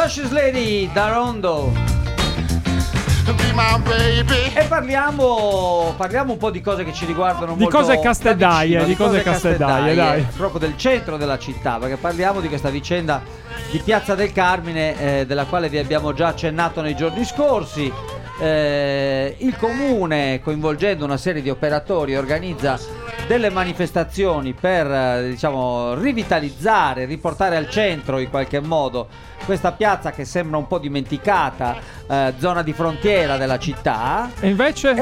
Luscious Lady da Rondo. E parliamo un po' di cose che ci riguardano di molto cose casteddaie, di cose casteddaie, dai. Proprio del centro della città, perché parliamo di questa vicenda di Piazza del Carmine, della quale vi abbiamo già accennato nei giorni scorsi. Il comune, coinvolgendo una serie di operatori, organizza delle manifestazioni per rivitalizzare, riportare al centro in qualche modo questa piazza che sembra un po' dimenticata, zona di frontiera della città. E invece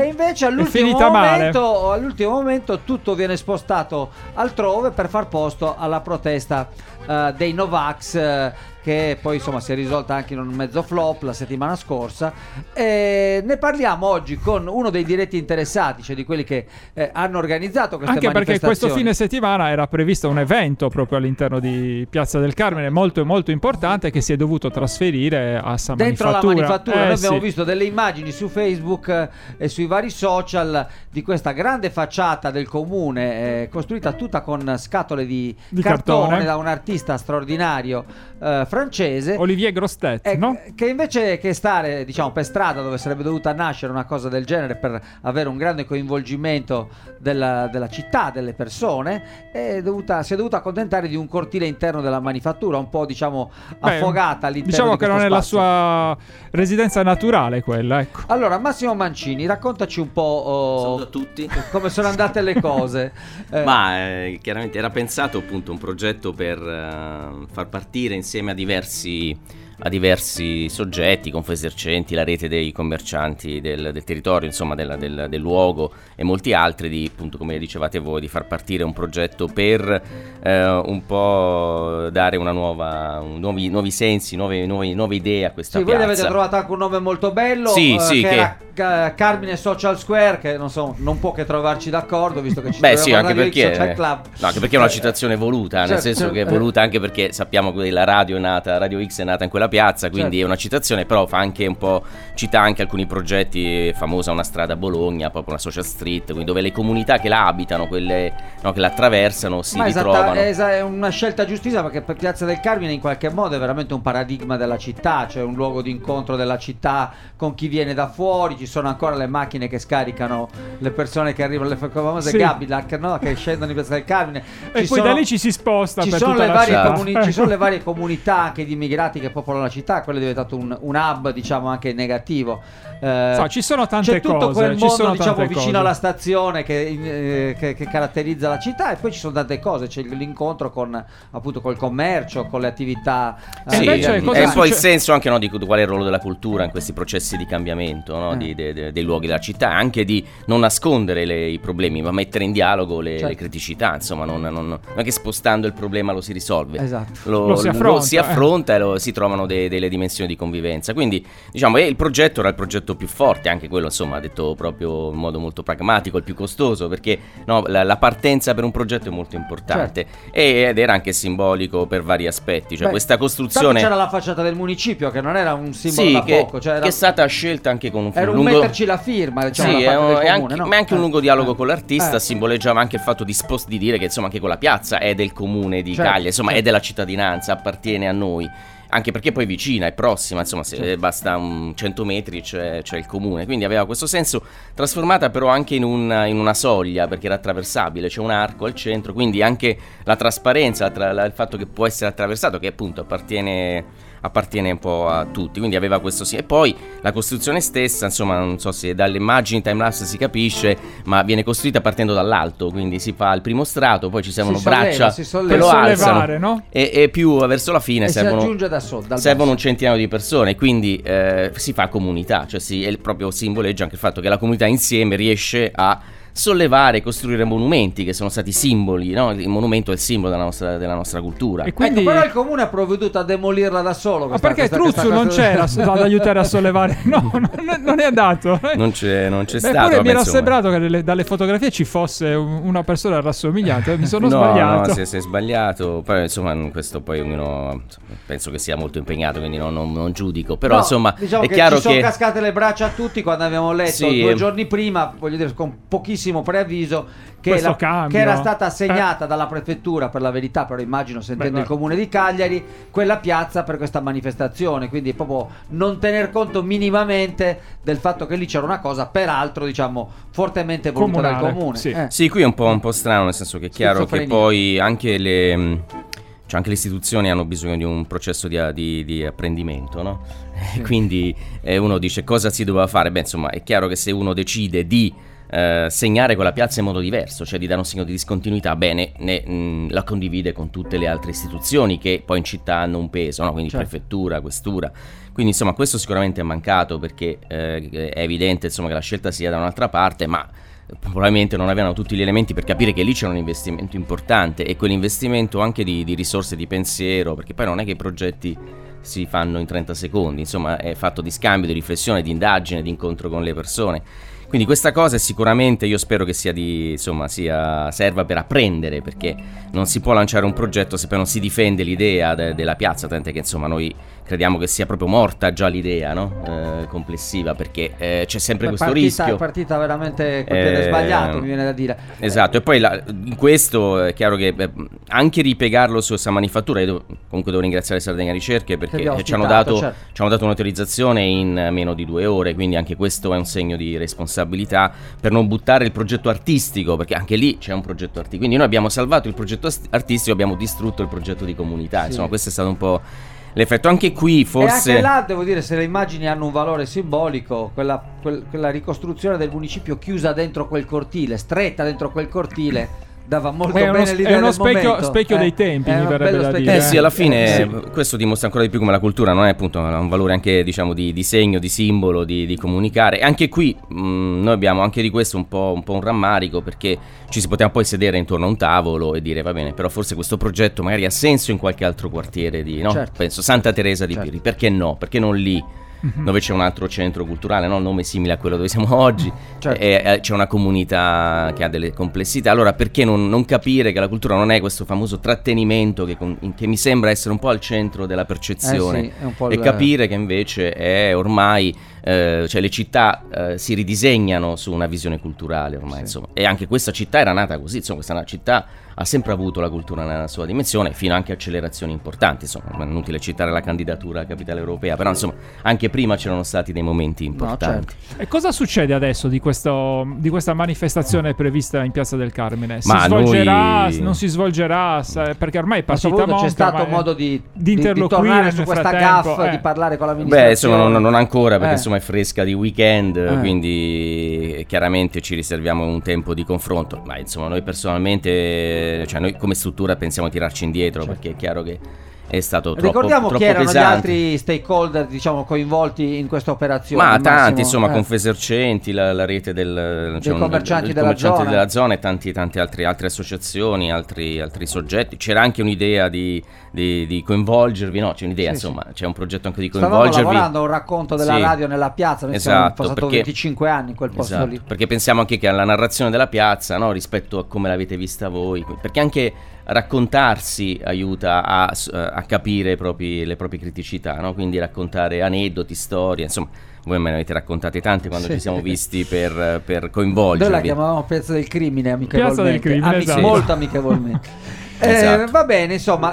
all'ultimo momento tutto viene spostato altrove per far posto alla protesta dei Novax, che poi insomma si è risolta anche in un mezzo flop la settimana scorsa. Ne parliamo oggi con uno dei diretti interessati, cioè di quelli che hanno organizzato queste anche manifestazioni. Perché questo fine settimana era previsto un evento proprio all'interno di Piazza del Carmine molto molto importante, che si è dovuto trasferire a San dentro Manifattura. La Manifattura. Noi abbiamo visto delle immagini su Facebook e sui vari social di questa grande facciata del comune, costruita tutta con scatole di cartone da un artista straordinario francese, Olivier Grostet, no? Che invece che stare per strada, dove sarebbe dovuta nascere una cosa del genere per avere un grande coinvolgimento della città, delle persone, si è dovuta accontentare di un cortile interno della Manifattura, un po' affogata all'interno di che non spazio. È la sua residenza naturale quella, ecco. Allora Massimo Mancini, raccontaci un po' saluto a tutti, come sono andate le cose. Ma chiaramente era pensato appunto un progetto per far partire insieme a diversi soggetti, Confesercenti, la rete dei commercianti del territorio, insomma del luogo, e molti altri, appunto, come dicevate voi, di far partire un progetto per un po' dare nuovi sensi, nuove idee a questa piazza. Voi avete trovato anche un nome molto bello, era Carmine Social Square, che non può che trovarci d'accordo, visto che ci anche perché è una citazione voluta, nel senso che è voluta anche perché sappiamo che la Radio X è nata in quella piazza, quindi è una citazione, però fa anche un po', cita anche alcuni progetti, famosa una strada a Bologna, proprio una social street, quindi dove le comunità che la abitano, quelle che la attraversano, si ritrovano. È una scelta giustissima, perché per Piazza del Carmine in qualche modo è veramente un paradigma della città, cioè un luogo di incontro della città con chi viene da fuori. Ci sono ancora le macchine che scaricano le persone che arrivano, le famose Gabilac, no? Che scendono in Piazza del Carmine, e poi da lì ci si sposta ci per sono tutta le la città. ci sono le varie comunità anche di immigrati che popolano la città. Quello è diventato un hub, anche negativo. Ci sono tante c'è tutto cose, quel mondo vicino cose. alla stazione che caratterizza la città, e poi ci sono tante cose, c'è l'incontro con col commercio, con le attività. Invece, è un po' il senso anche di qual è il ruolo della cultura in questi processi di cambiamento, no? Dei luoghi della città, anche di non nascondere i problemi, ma mettere in dialogo le criticità, insomma, non è che spostando il problema lo si risolve. Esatto. Lo si affronta e si trovano delle dimensioni di convivenza. Quindi il progetto era il progetto più forte, anche quello, insomma, detto proprio in modo molto pragmatico, il più costoso, perché la partenza per un progetto è molto importante, ed era anche simbolico per vari aspetti, questa costruzione. C'era la facciata del municipio, che non era un simbolo da poco, che è stata scelta anche con un lungo, metterci la firma, ma è anche un lungo dialogo con l'artista. Simboleggiava anche il fatto di dire che, insomma, anche quella piazza è del comune di Caglia, insomma, è della cittadinanza, appartiene a noi. Anche perché poi vicina, è prossima, insomma, basta 100 metri c'è il comune, quindi aveva questo senso, trasformata però anche in una soglia, perché era attraversabile, c'è un arco al centro, quindi anche la trasparenza, il fatto che può essere attraversato, che appunto appartiene un po' a tutti, quindi aveva questo e poi la costruzione stessa, insomma, non so se dalle immagini timelapse si capisce, ma viene costruita partendo dall'alto, quindi si fa il primo strato, poi ci servono braccia che lo alzano, no? e più verso la fine servono un centinaio di persone, quindi si fa comunità, proprio simboleggia anche il fatto che la comunità insieme riesce a sollevare, costruire monumenti che sono stati simboli, no? Il monumento è il simbolo della nostra cultura. E quindi però il comune ha provveduto a demolirla da solo. Ma perché Truzzu non c'era ad aiutare a sollevare? No, non è andato. Non c'è stato. Eppure mi era sembrato che dalle fotografie ci fosse una persona rassomigliante. Mi sono sbagliato. No, si è sbagliato. Poi, insomma, questo poi ognuno penso che sia molto impegnato, quindi non giudico. Però insomma, è chiaro che sono cascate le braccia a tutti quando abbiamo letto 2 giorni prima, voglio dire, con pochissimi brevissimo preavviso che era stata assegnata dalla prefettura, per la verità, però immagino sentendo il comune di Cagliari, quella piazza per questa manifestazione, quindi proprio non tener conto minimamente del fatto che lì c'era una cosa peraltro diciamo fortemente voluta dal comune. Sì, qui è un po' strano, nel senso che è chiaro che poi anche le istituzioni hanno bisogno di un processo di apprendimento, no? Sì. Quindi uno dice cosa si doveva fare? Beh, insomma, è chiaro che se uno decide di segnare quella piazza in modo diverso, cioè di dare un segno di discontinuità, bene, la condivide con tutte le altre istituzioni che poi in città hanno un peso, no? Quindi prefettura, questura. Quindi insomma questo sicuramente è mancato, perché è evidente insomma che la scelta sia da un'altra parte, ma probabilmente non avevano tutti gli elementi per capire che lì c'era un investimento importante, e quell'investimento anche di risorse, di pensiero, perché poi non è che i progetti si fanno in 30 secondi, insomma è fatto di scambio, di riflessione, di indagine, di incontro con le persone. Quindi questa cosa è sicuramente, io spero che serva per apprendere, perché non si può lanciare un progetto se poi non si difende l'idea della piazza, tant'è che insomma noi crediamo che sia proprio morta già l'idea, no? Complessiva, perché c'è sempre questo rischio. È partita veramente col piede sbagliato, mi viene da dire. Esatto, e poi in questo è chiaro che anche ripiegarlo su questa manifattura, io comunque devo ringraziare Sardegna Ricerche, perché ci hanno dato un'autorizzazione in meno di 2 ore, quindi anche questo è un segno di responsabilità per non buttare il progetto artistico, perché anche lì c'è un progetto artistico, quindi noi abbiamo salvato il progetto artistico, abbiamo distrutto il progetto di comunità, insomma questo è stato un po' l'effetto. Anche qui forse, e anche là devo dire, se le immagini hanno un valore simbolico, quella ricostruzione del municipio chiusa dentro quel cortile, stretta dentro quel cortile, dava molto bene l'idea. È uno specchio dei tempi, mi verrebbe da dire. Sì, alla fine questo dimostra ancora di più come la cultura non è appunto un valore anche diciamo di segno, di simbolo, di comunicare. E anche qui noi abbiamo anche di questo un po' un rammarico, perché ci si poteva poi sedere intorno a un tavolo e dire va bene, però forse questo progetto magari ha senso in qualche altro quartiere penso Santa Teresa di Piri, perché no? Perché non lì? Dove c'è un altro centro culturale, no? Un nome simile a quello dove siamo oggi, e c'è una comunità che ha delle complessità. Allora perché non capire che la cultura non è questo famoso trattenimento che mi sembra essere un po' al centro della percezione, e capire che invece è ormai cioè le città si ridisegnano su una visione culturale ormai, insomma. E anche questa città era nata così, insomma, questa città ha sempre avuto la cultura nella sua dimensione, fino anche a accelerazioni importanti, insomma, è inutile citare la candidatura a capitale europea, però insomma anche prima c'erano stati dei momenti importanti. E cosa succede adesso di questa manifestazione prevista in Piazza del Carmine? Si svolgerà, non si svolgerà? Perché ormai è partita Monca, c'è stato modo di interloquire su questa gaffe, di parlare con l'amministrazione? Beh, insomma non ancora, perché insomma è fresca di weekend, quindi chiaramente ci riserviamo un tempo di confronto, ma insomma noi personalmente, cioè noi come struttura pensiamo a tirarci indietro, perché è chiaro che è stato troppo Ricordiamo chi erano pesante. Gli altri stakeholder, diciamo, coinvolti in questa operazione. Ma tanti, insomma, Confesercenti, la rete dei commercianti della zona e tante altre associazioni, altri soggetti. C'era anche un'idea di coinvolgervi, no? C'è un'idea, insomma, c'è un progetto anche di coinvolgervi. Stavamo lavorando a un racconto della radio nella piazza, noi siamo passato 25 anni in quel posto lì. Perché pensiamo anche che alla narrazione della piazza, no? Rispetto a come l'avete vista voi, perché anche raccontarsi aiuta a capire le proprie criticità, no? Quindi raccontare aneddoti, storie, insomma, voi me ne avete raccontate tante quando ci siamo visti per coinvolgervi. Noi la chiamavamo Piazza del Crimine, amichevolmente. Piazza del Crimine, esatto. Molto amichevolmente. Esatto. Va bene, insomma,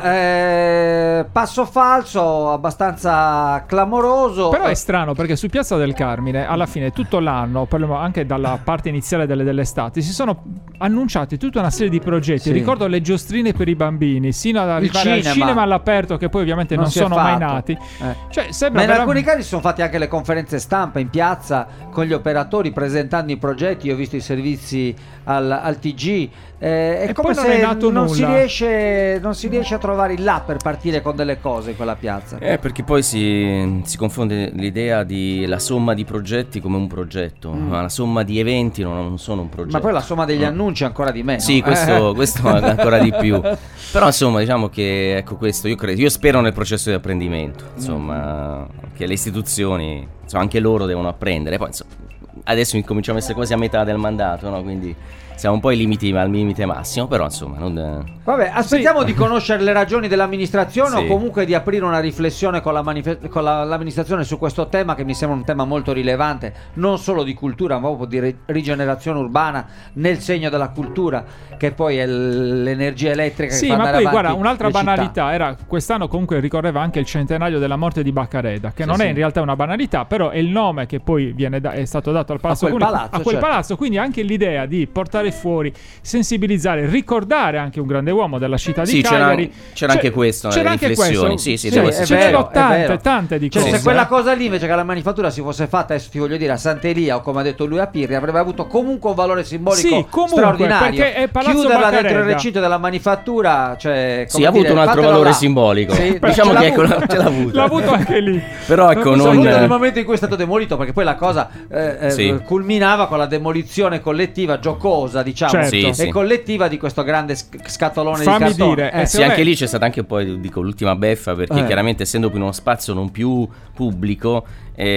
passo falso abbastanza clamoroso. Però è strano, perché su Piazza del Carmine alla fine tutto l'anno, parliamo anche dalla parte iniziale dell'estate, si sono annunciati tutta una serie di progetti. Ricordo le giostrine per i bambini, sino ad arrivare al cinema all'aperto, che poi ovviamente non sono mai nati. Cioè, ma in alcuni casi si sono fatti anche le conferenze stampa in piazza con gli operatori presentando i progetti. Io ho visto i servizi al TG. È come se non si riesce a trovare il là per partire con delle cose in quella piazza. Perché poi si confonde l'idea di la somma di progetti come un progetto, ma la somma di eventi non sono un progetto. Ma poi la somma degli annunci ancora di meno. Sì, questo ancora di più. Però insomma, diciamo che ecco questo, io spero nel processo di apprendimento, insomma, che le istituzioni, insomma, anche loro devono apprendere. Poi insomma, adesso incominciamo a essere quasi a metà del mandato, no? Quindi siamo un po' al limite massimo, però insomma Vabbè, aspettiamo di conoscere le ragioni dell'amministrazione o comunque di aprire una riflessione con l'amministrazione su questo tema, che mi sembra un tema molto rilevante, non solo di cultura ma proprio di rigenerazione urbana nel segno della cultura, che poi è l'energia elettrica che fa andare avanti. Sì, ma poi guarda, un'altra banalità città. era, quest'anno comunque ricorreva anche il centenario della morte di Baccareda, che non è in realtà una banalità, però è il nome che poi è stato dato al Palazzo Comunale, a quel palazzo, quindi anche l'idea di portare fuori, sensibilizzare, ricordare anche un grande uomo della città di Cagliari. C'era anche questo nelle riflessioni. Sì, ce n'erano tante di cose. Se quella cosa lì, invece che alla manifattura, si fosse fatta, adesso ti voglio dire, a Sant'Elia o come ha detto lui a Pirri, avrebbe avuto comunque un valore simbolico straordinario. Perché è Palazzo Chiuderla Baccareda dentro il recinto della manifattura, cioè, ha avuto un altro valore simbolico. Diciamo che ce l'ha avuto. L'ha avuto anche lì. Però ecco, nel momento in cui è stato demolito, perché poi la cosa culminava con la demolizione collettiva, giocosa, diciamo, e collettiva di questo grande scatolone di cartone. Sì, anche lì c'è stata anche poi, dico, l'ultima beffa, perché chiaramente essendo più uno spazio non più pubblico,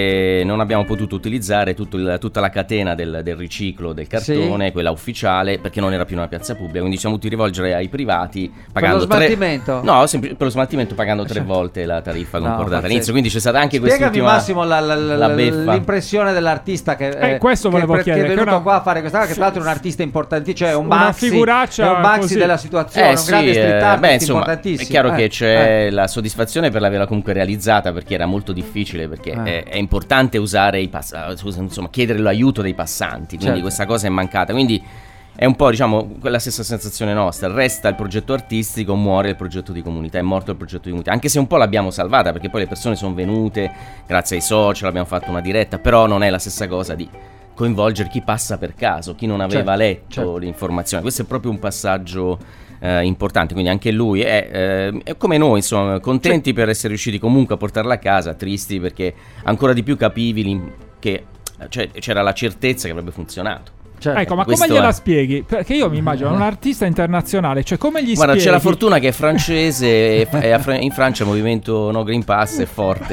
non abbiamo potuto utilizzare tutta la catena del riciclo del cartone, quella ufficiale, perché non era più una piazza pubblica, quindi siamo dovuti rivolgere ai privati pagando per lo smaltimento? per lo smaltimento pagando 3 volte la tariffa concordata all'inizio, quindi c'è stata anche Spiegami, quest'ultima Massimo, la beffa, l'impressione dell'artista questo volevo chiedere, che è venuto qua a fare questa cosa, che tra l'altro è un artista importantissimo, cioè un Banksy, figuraccia, un Banksy della situazione, un grande street artist importantissimo. È chiaro che c'è la soddisfazione per l'averla comunque realizzata, perché era molto difficile, perché è importante usare chiedere l'aiuto dei passanti, quindi questa cosa è mancata, quindi è un po', diciamo, quella stessa sensazione nostra. Resta il progetto artistico, muore il progetto di comunità, è morto il progetto di comunità, anche se un po' l'abbiamo salvata, perché poi le persone sono venute grazie ai social, abbiamo fatto una diretta, però non è la stessa cosa di coinvolgere chi passa per caso, chi non aveva letto l'informazione. Questo è proprio un passaggio importante, quindi anche lui è come noi, insomma, contenti per essere riusciti comunque a portarla a casa, tristi perché ancora di più capivi che c'era la certezza che avrebbe funzionato. Ecco, ma come gliela spieghi? Perché io mi immagino un artista internazionale, cioè come gli spieghi? C'è la fortuna che è francese e in Francia il movimento No Green Pass è forte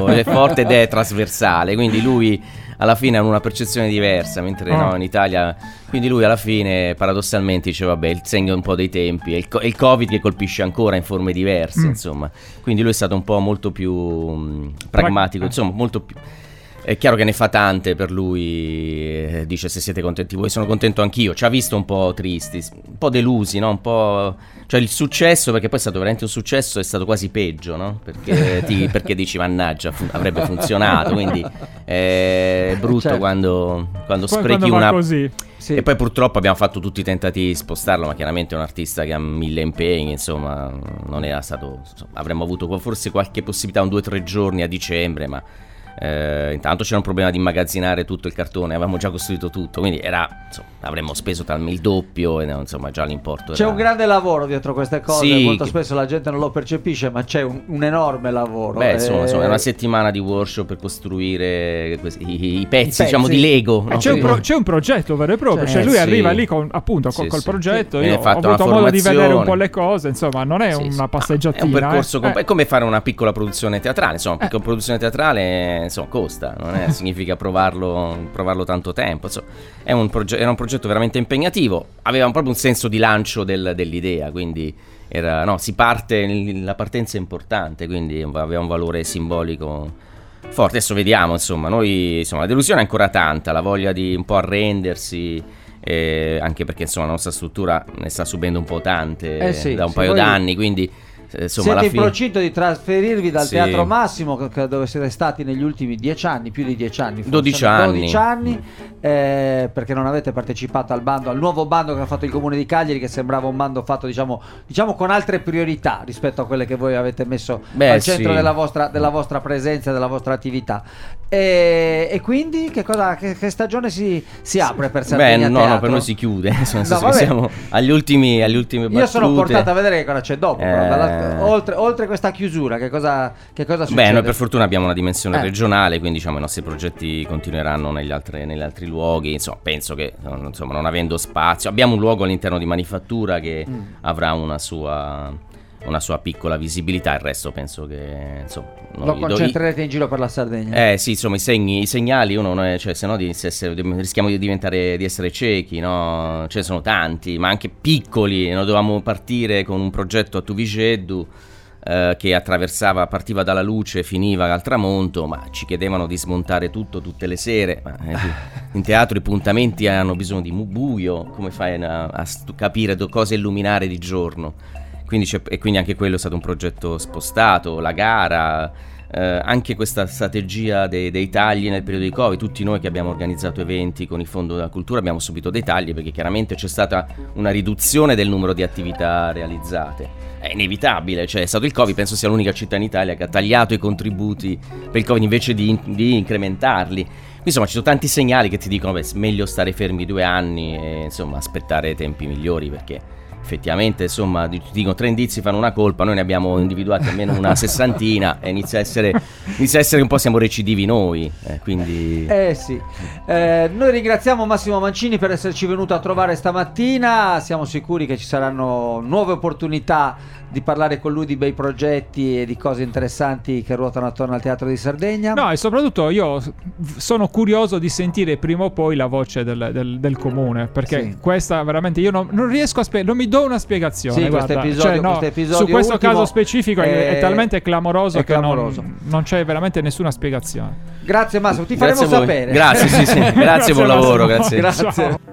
ed è trasversale, quindi lui alla fine ha una percezione diversa, mentre in Italia, quindi lui alla fine paradossalmente dice vabbè, il segno un po' dei tempi, è il Covid che colpisce ancora in forme diverse, insomma, quindi lui è stato un po' molto più pragmatico, insomma, molto più. È chiaro che ne fa tante per lui, dice se siete contenti voi, sono contento anch'io, ci ha visto un po' tristi, un po' delusi, no? Un po', cioè il successo, perché poi è stato veramente un successo, è stato quasi peggio, no? Perché dici mannaggia, avrebbe funzionato, quindi è brutto quando sprechi una... così. Sì. E poi purtroppo abbiamo fatto tutti i tentativi di spostarlo, ma chiaramente è un artista che ha 1000 impegni, insomma, non era stato, insomma, avremmo avuto forse qualche possibilità, 2 o 3 giorni a dicembre, ma intanto c'era un problema di immagazzinare tutto il cartone, avevamo già costruito tutto, quindi avremmo speso il doppio e insomma già l'importo c'è un grande lavoro dietro queste cose, molto spesso la gente non lo percepisce, ma c'è un enorme lavoro. Insomma è una settimana di workshop per costruire i pezzi, diciamo, di Lego, no? C'è un progetto vero e proprio, cioè lui arriva lì col progetto, io ho avuto modo di vedere un po' le cose, insomma non è una passeggiatina, è un percorso è come fare una piccola produzione teatrale, insomma, una piccola produzione teatrale costa, non è, significa provarlo tanto tempo, insomma, era un progetto veramente impegnativo, aveva proprio un senso di lancio dell'idea, quindi si parte, la partenza è importante, quindi aveva un valore simbolico forte. Adesso vediamo, insomma, la delusione è ancora tanta, la voglia di un po' arrendersi, anche perché insomma la nostra struttura ne sta subendo un po' tante da un paio d'anni, quindi siete in procinto di trasferirvi dal Teatro Massimo, dove siete stati negli ultimi 10 anni, più di 10 anni, forse 12 anni, perché non avete partecipato al nuovo bando che ha fatto il Comune di Cagliari, che sembrava un bando fatto diciamo con altre priorità rispetto a quelle che voi avete messo al centro della vostra presenza e della vostra attività. E quindi che stagione si apre per Sardegna Teatro? No, per noi si chiude, siamo agli ultimi battute. Io sono portato a vedere che cosa c'è dopo, oltre questa chiusura, che cosa succede? Noi per fortuna abbiamo una dimensione regionale, quindi diciamo i nostri progetti continueranno negli altri luoghi, insomma, penso che non avendo spazio, abbiamo un luogo all'interno di Manifattura che avrà una sua una sua piccola visibilità. Il resto penso che insomma lo concentrerete in giro per la Sardegna. Sì, insomma i segnali uno non è, cioè se no rischiamo di essere ciechi, no? Ce ne sono tanti, ma anche piccoli. Noi dovevamo partire con un progetto a Tuvigeddu che partiva dalla luce, finiva al tramonto, ma ci chiedevano di smontare tutto tutte le sere. In teatro i puntamenti hanno bisogno di buio, come fai a capire cosa illuminare di giorno? Quindi anche quello è stato un progetto spostato, la gara, anche questa strategia dei tagli nel periodo di Covid. Tutti noi che abbiamo organizzato eventi con il Fondo della Cultura abbiamo subito dei tagli, perché chiaramente c'è stata una riduzione del numero di attività realizzate. È inevitabile, cioè è stato il Covid, penso sia l'unica città in Italia che ha tagliato i contributi per il Covid invece di incrementarli. Quindi insomma ci sono tanti segnali che ti dicono meglio stare fermi 2 anni e insomma aspettare tempi migliori, perché effettivamente insomma dicono 3 indizi fanno una colpa, noi ne abbiamo individuati almeno una 60 e inizia a essere un po', siamo recidivi noi, quindi sì. Noi ringraziamo Massimo Mancini per esserci venuto a trovare stamattina. Siamo sicuri che ci saranno nuove opportunità di parlare con lui di bei progetti e di cose interessanti che ruotano attorno al Teatro di Sardegna. No, e soprattutto io sono curioso di sentire prima o poi la voce del comune, perché questa veramente io non riesco non mi do una spiegazione. Questo episodio su questo caso specifico è talmente clamoroso che non c'è veramente nessuna spiegazione. Grazie Massimo, ti faremo sapere. Grazie, sì. Grazie, buon lavoro, grazie. Ciao.